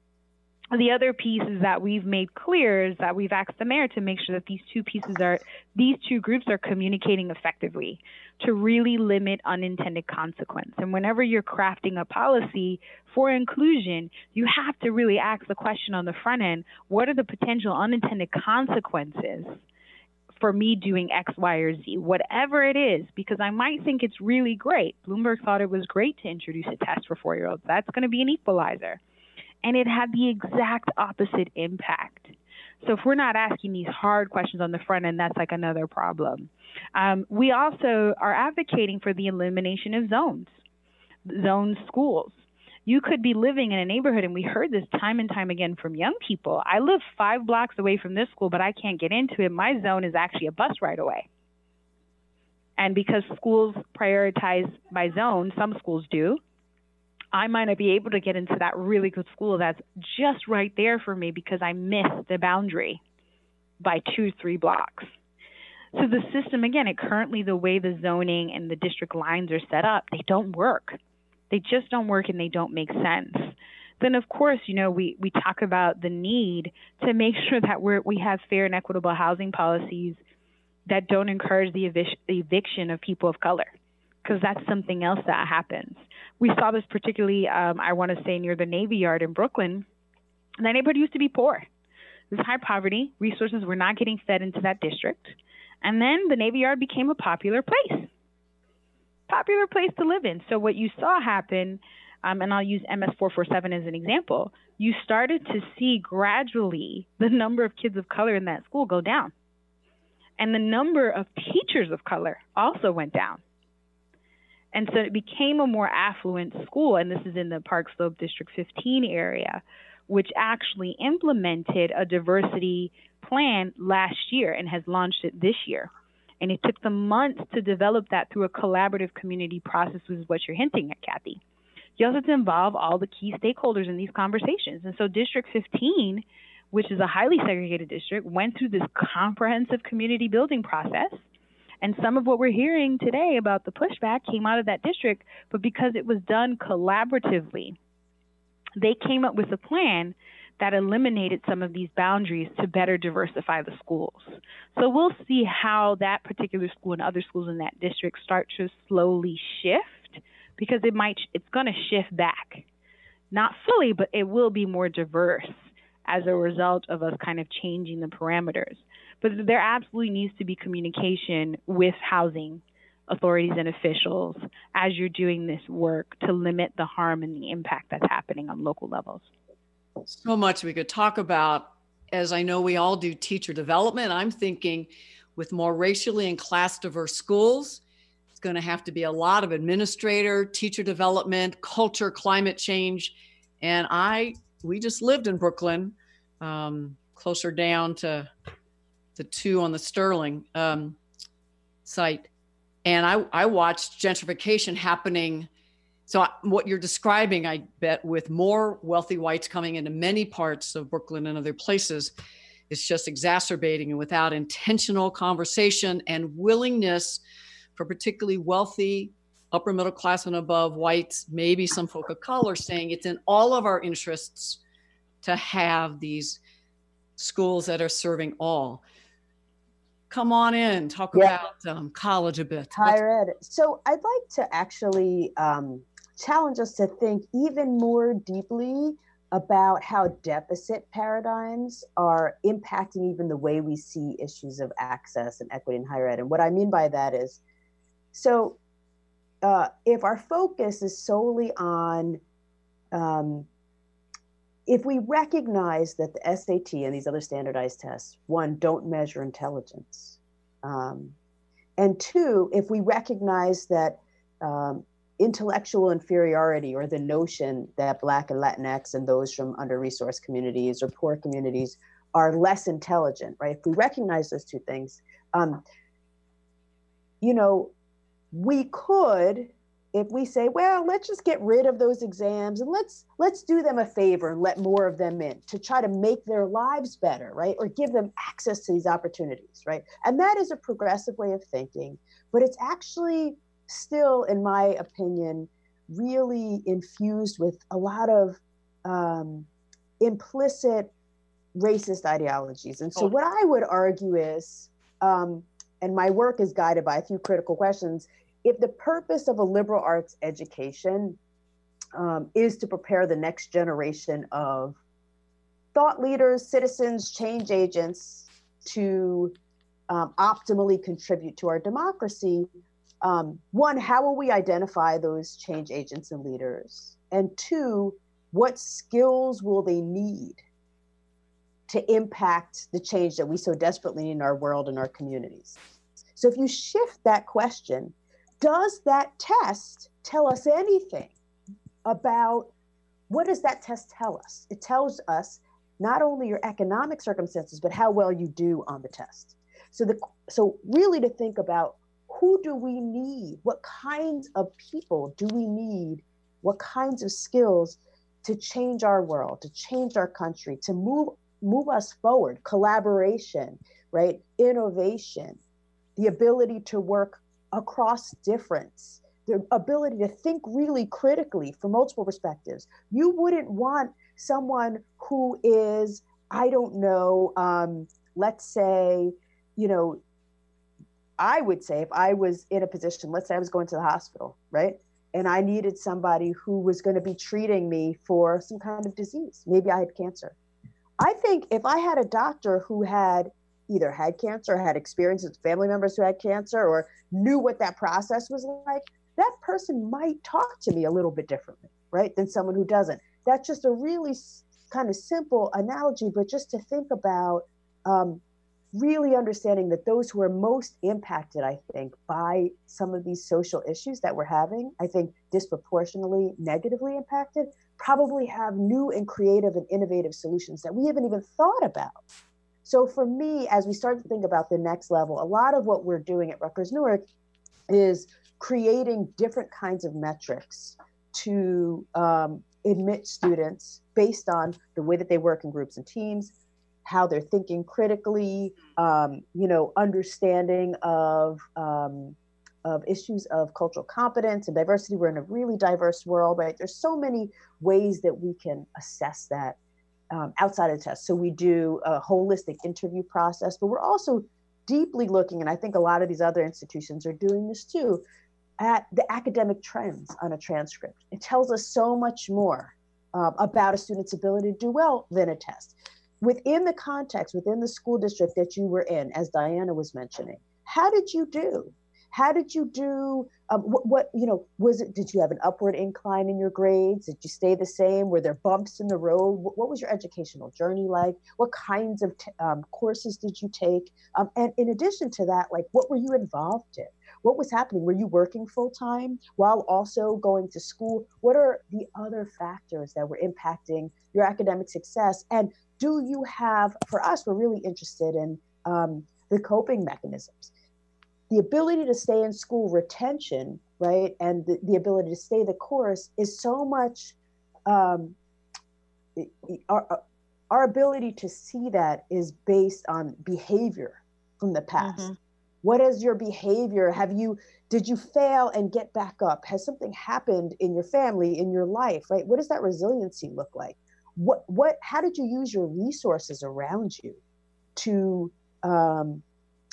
S4: The other piece is that we've made clear is that we've asked the mayor to make sure that these two pieces are, these two groups are communicating effectively to really limit unintended consequence. And whenever you're crafting a policy for inclusion, you have to really ask the question on the front end, what are the potential unintended consequences for me doing X, Y, or Z, whatever it is, because I might think it's really great. Bloomberg thought it was great to introduce a test for four-year-olds. That's going to be an equalizer. And it had the exact opposite impact. So if we're not asking these hard questions on the front end, that's like another problem. Um, we also are advocating for the elimination of zones, zone schools. You could be living in a neighborhood, and we heard this time and time again from young people. I live five blocks away from this school, but I can't get into it. My zone is actually a bus ride away. And because schools prioritize by zone, some schools do, I might not be able to get into that really good school that's just right there for me because I missed the boundary by two, three blocks. So the system, again, it currently, the way the zoning and the district lines are set up, they don't work. They just don't work, and they don't make sense. Then, of course, you know, we, we talk about the need to make sure that we're, we have fair and equitable housing policies that don't encourage the, evic- the eviction of people of color, because that's something else that happens. We saw this particularly, um, I want to say, near the Navy Yard in Brooklyn. That neighborhood used to be poor. It was high poverty. Resources were not getting fed into that district. And then the Navy Yard became a popular place. Popular place to live in. So what you saw happen, um, and I'll use M S four forty-seven as an example, you started to see gradually the number of kids of color in that school go down. And the number of teachers of color also went down. And so it became a more affluent school, and this is in the Park Slope District fifteen area, which actually implemented a diversity plan last year and has launched it this year. And it took them months to develop that through a collaborative community process, which is what you're hinting at, Kathy. You also have to involve all the key stakeholders in these conversations. And so District fifteen, which is a highly segregated district, went through this comprehensive community building process. And some of what we're hearing today about the pushback came out of that district, but because it was done collaboratively, they came up with a plan that eliminated some of these boundaries to better diversify the schools. So we'll see how that particular school and other schools in that district start to slowly shift, because it might, it's going to shift back. Not fully, but it will be more diverse as a result of us kind of changing the parameters. But there absolutely needs to be communication with housing authorities and officials as you're doing this work to limit the harm and the impact that's happening on local levels.
S2: So much we could talk about. As I know we all do teacher development, I'm thinking with more racially and class diverse schools, it's going to have to be a lot of administrator, teacher development, culture, climate change. And I, we just lived in Brooklyn, um, closer down to the two on the Sterling um, site. And I, I watched gentrification happening. So what you're describing, I bet, with more wealthy whites coming into many parts of Brooklyn and other places, it's just exacerbating, and without intentional conversation and willingness for particularly wealthy, upper middle class and above whites, maybe some folk of color, saying it's in all of our interests to have these schools that are serving all. Come on in, talk yeah. about um, college a bit.
S3: Higher ed. So I'd like to actually um, challenge us to think even more deeply about how deficit paradigms are impacting even the way we see issues of access and equity in higher ed. And what I mean by that is, so uh, if our focus is solely on, um, if we recognize that the S A T and these other standardized tests, one, don't measure intelligence, um, and two, if we recognize that um, intellectual inferiority, or the notion that Black and Latinx and those from under-resourced communities or poor communities are less intelligent, right? If we recognize those two things, um, you know, we could, if we say, well, let's just get rid of those exams and let's let's do them a favor and let more of them in to try to make their lives better, right? Or give them access to these opportunities, right? And that is a progressive way of thinking, but it's actually still, in my opinion, really infused with a lot of um, implicit racist ideologies. And so what I would argue is, um, and my work is guided by a few critical questions, if the purpose of a liberal arts education um, is to prepare the next generation of thought leaders, citizens, change agents to um, optimally contribute to our democracy, um, one, how will we identify those change agents and leaders? And two, what skills will they need to impact the change that we so desperately need in our world and our communities? So if you shift that question, does that test tell us anything about what does that test tell us? It tells us not only your economic circumstances, but how well you do on the test. So the so really to think about, who do we need? What kinds of people do we need? What kinds of skills to change our world, to change our country, to move move us forward? Collaboration, right? Innovation, the ability to work across difference, the ability to think really critically from multiple perspectives. You wouldn't want someone who is, I don't know, um, let's say, you know, I would say if I was in a position, let's say I was going to the hospital, right? And I needed somebody who was going to be treating me for some kind of disease. Maybe I had cancer. I think if I had a doctor who had either had cancer, or had experience with family members who had cancer, or knew what that process was like, that person might talk to me a little bit differently, right, than someone who doesn't. That's just a really kind of simple analogy, but just to think about um, really understanding that those who are most impacted, I think, by some of these social issues that we're having, I think disproportionately negatively impacted, probably have new and creative and innovative solutions that we haven't even thought about. So for me, as we start to think about the next level, a lot of what we're doing at Rutgers Newark is creating different kinds of metrics to um, admit students based on the way that they work in groups and teams, how they're thinking critically, um, you know, understanding of um, of issues of cultural competence and diversity. We're in a really diverse world, right? There's so many ways that we can assess that um, outside of the test. So we do a holistic interview process, but we're also deeply looking, and I think a lot of these other institutions are doing this too, at the academic trends on a transcript. It tells us so much more uh, about a student's ability to do well than a test. Within the context, within the school district that you were in, as Diana was mentioning, how did you do? How did you do? Um, what, what, you know, was it, did you have an upward incline in your grades? Did you stay the same? Were there bumps in the road? What, what was your educational journey like? What kinds of t- um, courses did you take? Um, and in addition to that, like, what were you involved in? What was happening? Were you working full time while also going to school? What are the other factors that were impacting your academic success? And do you have, for us, we're really interested in um, the coping mechanisms. The ability to stay in school, retention, right, and the, the ability to stay the course is so much, um, our, our ability to see that is based on behavior from the past. Mm-hmm. What is your behavior? Have you, did you fail and get back up? Has something happened in your family, in your life, right? What does that resiliency look like? What, what, how did you use your resources around you to um,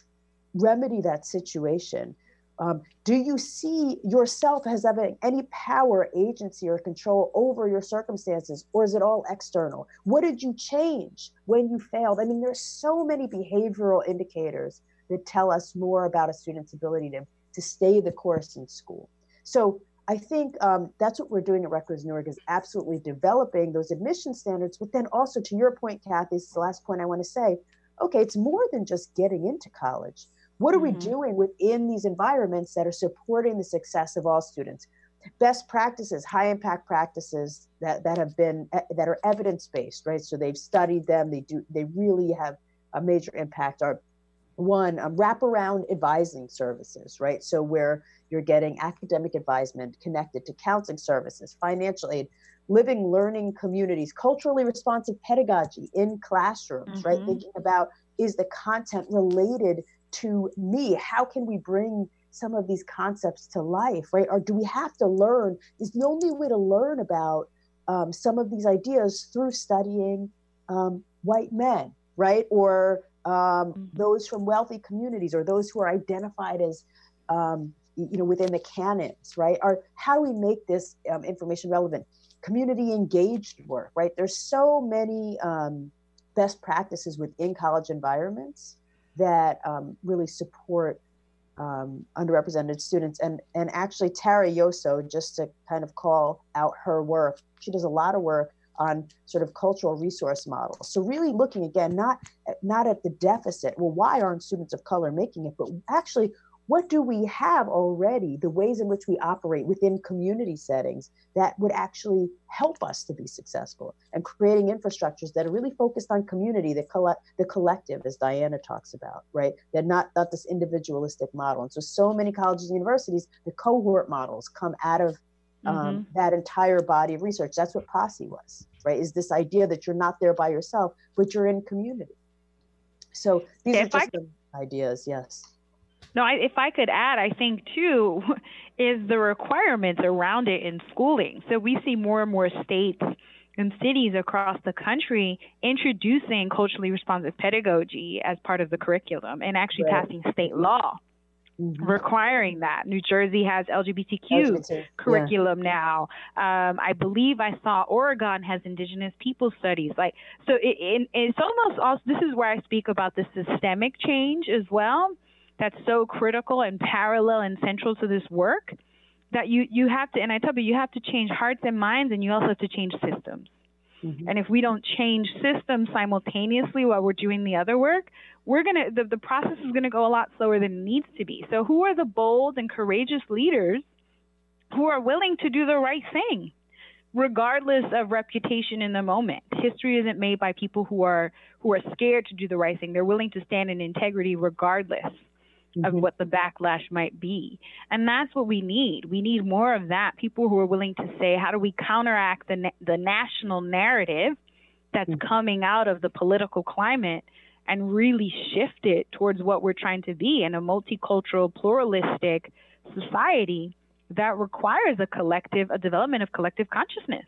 S3: remedy that situation? Um, do you see yourself as having any power, agency, or control over your circumstances, or is it all external? What did you change when you failed? I mean, there's so many behavioral indicators that tell us more about a student's ability to, to stay the course in school. So I think um, that's what we're doing at Rutgers Newark, is absolutely developing those admission standards, but then also, to your point, Kathy, this is the last point I want to say, okay, it's more than just getting into college. What are mm-hmm. we doing within these environments that are supporting the success of all students? Best practices, high impact practices that, that have been, that are evidence-based, right? So they've studied them, they do, they really have a major impact. Are one, um, wraparound advising services, right? So where you're getting academic advisement connected to counseling services, financial aid, living learning communities, culturally responsive pedagogy in classrooms, mm-hmm. right? Thinking about, is the content related to me? How can we bring some of these concepts to life, right? Or do we have to learn? Is the only way to learn about um, some of these ideas through studying um, white men, right? Or um, mm-hmm. those from wealthy communities, or those who are identified as, um, you know, within the canons, right? Or how do we make this um, information relevant? Community engaged work, right? There's so many um, best practices within college environments that um, really support um, underrepresented students. And, and actually Tara Yoso, just to kind of call out her work, she does a lot of work on sort of cultural resource models. So really looking again, not, not at the deficit, well, why aren't students of color making it, but actually, what do we have already, the ways in which we operate within community settings that would actually help us to be successful, and creating infrastructures that are really focused on community, the, coll- the collective, as Diana talks about, right? They're not, not this individualistic model. And so, so many colleges and universities, the cohort models come out of um, mm-hmm. that entire body of research. That's what Posse was, right? Is this idea that you're not there by yourself, but you're in community. So these if are just I- the ideas, yes.
S4: No, I, if I could add, I think, too, is the requirements around it in schooling. So we see more and more states and cities across the country introducing culturally responsive pedagogy as part of the curriculum and actually right. passing state law mm-hmm. requiring that. New Jersey has L G B T Q L G B T, curriculum yeah. now. Um, I believe I saw Oregon has Indigenous People Studies. Like, so it, it, it's almost also, this is where I speak about the systemic change as well. That's so critical and parallel and central to this work that you, you have to, and I tell you, you have to change hearts and minds, and you also have to change systems. Mm-hmm. And if we don't change systems simultaneously while we're doing the other work, we're going to, the, the process is going to go a lot slower than it needs to be. So who are the bold and courageous leaders who are willing to do the right thing, regardless of reputation in the moment? History isn't made by people who are, who are scared to do the right thing. They're willing to stand in integrity regardless of what the backlash might be. And that's what we need. We need more of that. People who are willing to say, how do we counteract the na- the national narrative that's mm-hmm. coming out of the political climate and really shift it towards what we're trying to be in a multicultural, pluralistic society that requires a collective, a development of collective consciousness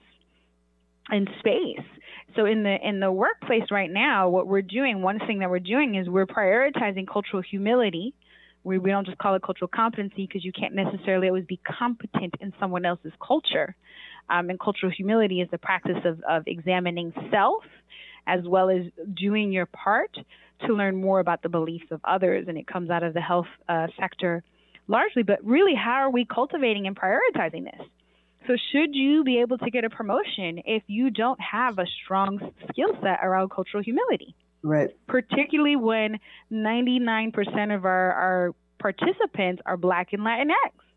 S4: and space. So in the in the workplace right now, what we're doing, one thing that we're doing is we're prioritizing cultural humility. We, we don't just call it cultural competency because you can't necessarily always be competent in someone else's culture. Um, and cultural humility is the practice of, of examining self as well as doing your part to learn more about the beliefs of others. And it comes out of the health uh, sector largely. But really, how are we cultivating and prioritizing this? So should you be able to get a promotion if you don't have a strong skill set around cultural humility?
S3: Right.
S4: Particularly when ninety-nine percent of our, our participants are Black and Latinx.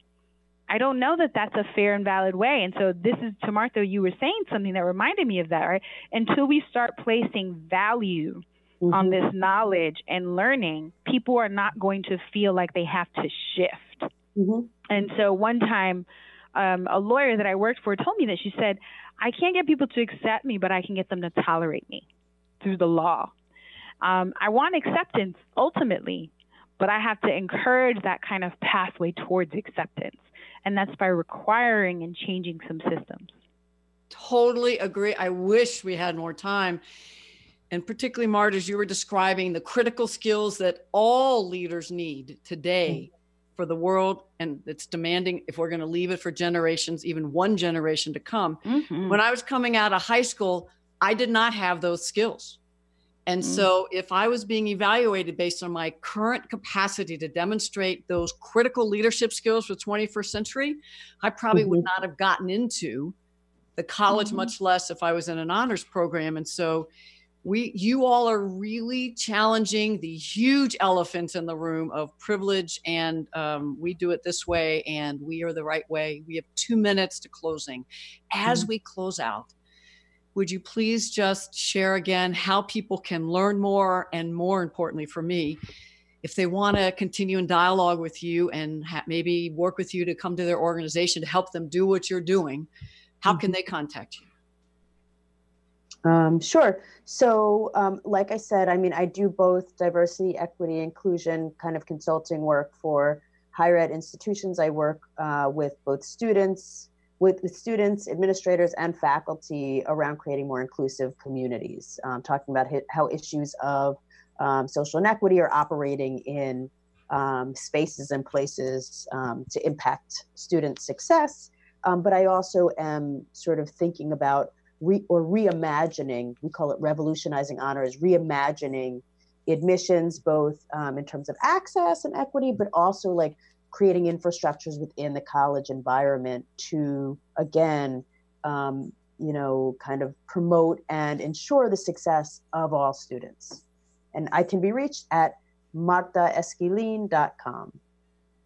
S4: I don't know that that's a fair and valid way. And so this is, to Martha, you were saying something that reminded me of that, right? Until we start placing value mm-hmm. on this knowledge and learning, people are not going to feel like they have to shift. Mm-hmm. And so one time, um, a lawyer that I worked for told me that. She said, I can't get people to accept me, but I can get them to tolerate me through the law. Um, I want acceptance ultimately, but I have to encourage that kind of pathway towards acceptance. And that's by requiring and changing some systems.
S2: Totally agree. I wish we had more time. And particularly, Marta, as you were describing the critical skills that all leaders need today mm-hmm. for the world, and it's demanding if we're going to leave it for generations, even one generation to come. Mm-hmm. When I was coming out of high school, I did not have those skills. And mm-hmm. so if I was being evaluated based on my current capacity to demonstrate those critical leadership skills for the twenty-first century, I probably mm-hmm. would not have gotten into the college, mm-hmm. much less if I was in an honors program. And so we, you all are really challenging the huge elephant in the room of privilege. And um, we do it this way, and we are the right way. We have two minutes to closing. As mm-hmm. we close out, would you please just share again how people can learn more, and more importantly for me, if they want to continue in dialogue with you and ha- maybe work with you to come to their organization to help them do what you're doing, how mm-hmm. can they contact you?
S3: Um, sure. So um, like I said, I mean, I do both diversity, equity, inclusion kind of consulting work for higher ed institutions. I work uh, with both students, With, with students, administrators, and faculty around creating more inclusive communities, um, talking about hi- how issues of um, social inequity are operating in um, spaces and places um, to impact student success. Um, but I also am sort of thinking about re- or reimagining, we call it revolutionizing honors, reimagining admissions, both um, in terms of access and equity, but also like creating infrastructures within the college environment to, again, um, you know, kind of promote and ensure the success of all students. And I can be reached at marta esquilin dot com.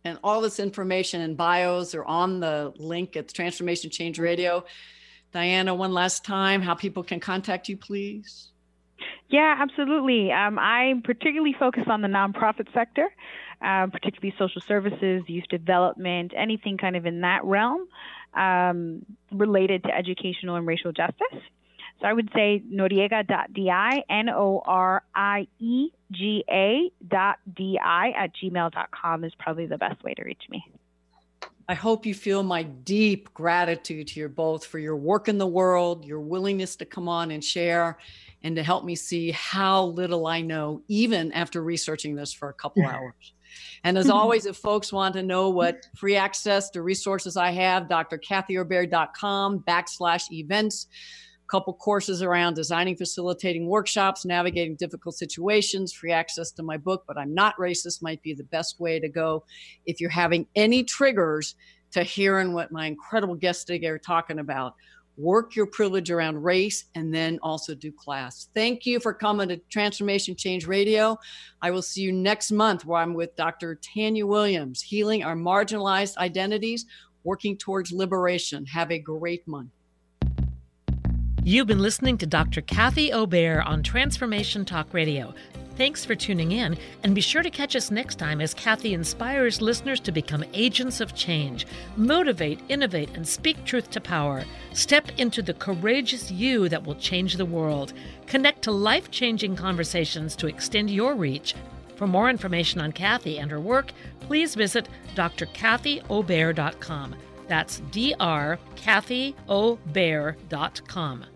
S2: And all this information and bios are on the link at Transformation Change Radio. Diana, one last time, how people can contact you, please.
S4: Yeah, absolutely. Um, I'm particularly focused on the nonprofit sector, uh, particularly social services, youth development, anything kind of in that realm um, related to educational and racial justice. So I would say noriega dot d i, N O R I E G A dot D I at gmail dot com is probably the best way to reach me.
S2: I hope you feel my deep gratitude to you both for your work in the world, your willingness to come on and share, and to help me see how little I know, even after researching this for a couple hours. And as always, if folks want to know what free access to resources I have, dr kathy obear dot com backslash events, a couple courses around designing, facilitating workshops, navigating difficult situations, free access to my book, But I'm Not Racist might be the best way to go if you're having any triggers to hearing what my incredible guests today are talking about. Work your privilege around race and then also do class. Thank you for coming to Transformation Change Radio. I will see you next month where I'm with Doctor Tanya Williams, Healing Our Marginalized Identities, Working Towards Liberation. Have a great month.
S1: You've been listening to Doctor Kathy Obear on Transformation Talk Radio. Thanks for tuning in, and be sure to catch us next time as Kathy inspires listeners to become agents of change, motivate, innovate, and speak truth to power. Step into the courageous you that will change the world. Connect to life-changing conversations to extend your reach. For more information on Kathy and her work, please visit d r kathy obear dot com. That's D R Kathy Obear dot com.